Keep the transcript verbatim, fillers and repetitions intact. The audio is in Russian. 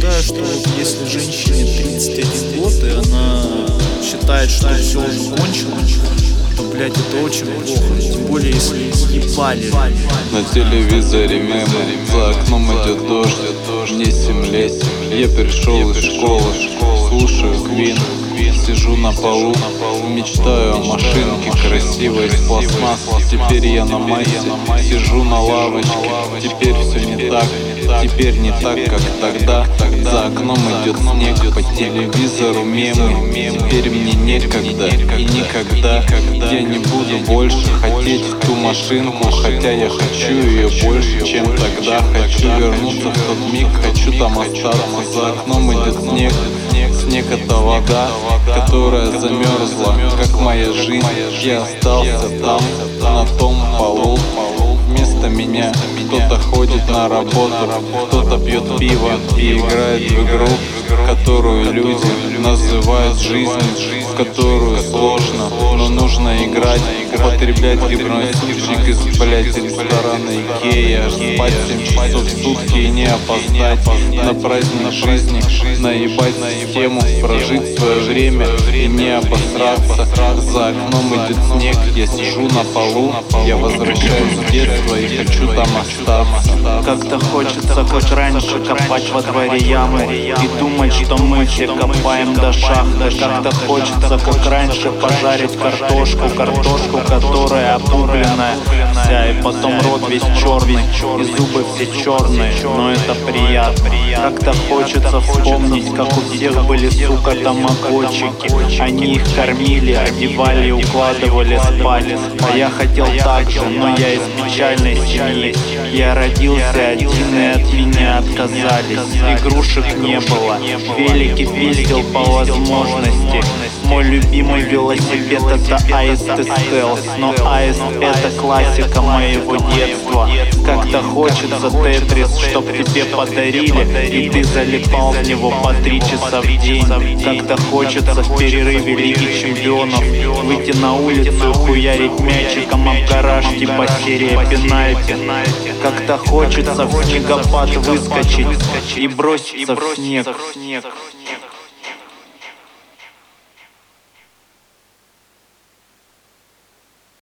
считаю, что вот если женщине тридцать один год, и она считает, что все уже кончено, то, блядь, это очень плохо. Тем более, если ебали. На телевизоре мемы, за окном идет дождь. Мне семь лет, я пришел из школы, слушаю Квин, сижу на полу, мечтаю о машинке красивой из пластмассы. Теперь я на массе, сижу на лавочке. Теперь все не так, теперь не так, как тогда. За окном идет снег, по телевизору мемы. Теперь мне некогда и никогда я не буду больше хотеть ту машинку, хотя я хочу ее больше, чем тогда. Хочу вернуться в тот миг, хочу там остаться. За окном идет снег, снег — это вода, которая замерзла, как моя жизнь. Я остался там, на том полу. Вместо меня кто-то ходит на работу, кто-то пьет пиво и играет в игру, которую люди называют жизнью, в которую сложно, но нужно играть. Употреблять грибной супчик из, блять, ресторана Икея. Спать семь часов в сутки и не опоздать на праздник жизни. Наебать систему, прожить свое время и не обосраться. За окном идет снег, я сижу на полу. Я возвращаюсь в детство и хочу там остаться. Как-то хочется, как раньше, копать во дворе ямы и думать, что мы все копаем до шахты. Как-то хочется, как раньше, пожарить картошку, картошку, которая обугленная вся, и потом рот весь черный, и зубы все черные, но это приятно. Как-то хочется вспомнить, как у всех были, сука, тамагочики. Они их кормили, одевали и укладывали спать. А я хотел так же, но я из печальной семьи. Я родился один, и от меня отказались. Игрушек не было, велики пиздил по возможности. Мой любимый велосипед — это Аист и Стелс, но Аист — это классика моего детства. Как-то хочется Тетрис, чтоб тебе подарили, и ты залипал в него по три часа в день. Как-то хочется в перерыве Лиги Чемпионов выйти на улицу и хуярить мячиком об гараж, типа серия пенальти. Как-то хочется в снегопад выскочить и броситься в снег.